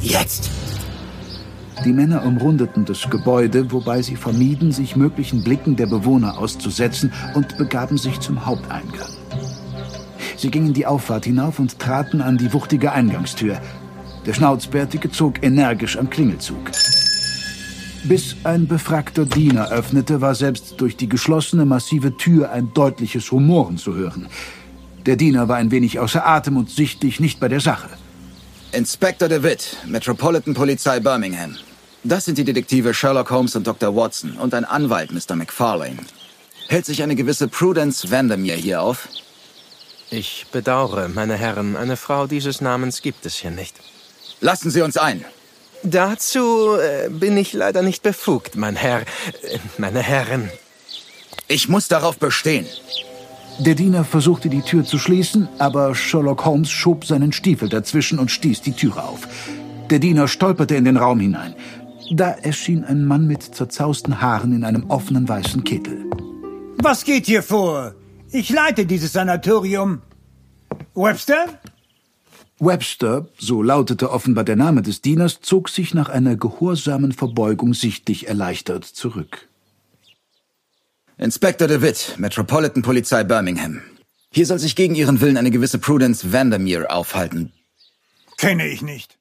Jetzt! Die Männer umrundeten das Gebäude, wobei sie vermieden, sich möglichen Blicken der Bewohner auszusetzen, und begaben sich zum Haupteingang. Sie gingen die Auffahrt hinauf und traten an die wuchtige Eingangstür. Der Schnauzbärtige zog energisch am Klingelzug. Bis ein befragter Diener öffnete, war selbst durch die geschlossene, massive Tür ein deutliches Rumoren zu hören. Der Diener war ein wenig außer Atem und sichtlich nicht bei der Sache. Inspektor DeWitt, Metropolitan Polizei Birmingham. Das sind die Detektive Sherlock Holmes und Dr. Watson und ein Anwalt, Mr. McFarlane. Hält sich eine gewisse Prudence Vandermeer hier auf? Ich bedauere, meine Herren, eine Frau dieses Namens gibt es hier nicht. Lassen Sie uns ein. Dazu bin ich leider nicht befugt, mein Herr. Meine Herren. Ich muss darauf bestehen. Der Diener versuchte, die Tür zu schließen, aber Sherlock Holmes schob seinen Stiefel dazwischen und stieß die Türe auf. Der Diener stolperte in den Raum hinein. Da erschien ein Mann mit zerzausten Haaren in einem offenen weißen Kittel. Was geht hier vor? Ich leite dieses Sanatorium. Webster? Webster, so lautete offenbar der Name des Dieners, zog sich nach einer gehorsamen Verbeugung sichtlich erleichtert zurück. Inspektor DeWitt, Metropolitan Polizei Birmingham. Hier soll sich gegen Ihren Willen eine gewisse Prudence Vandermeer aufhalten. Kenne ich nicht.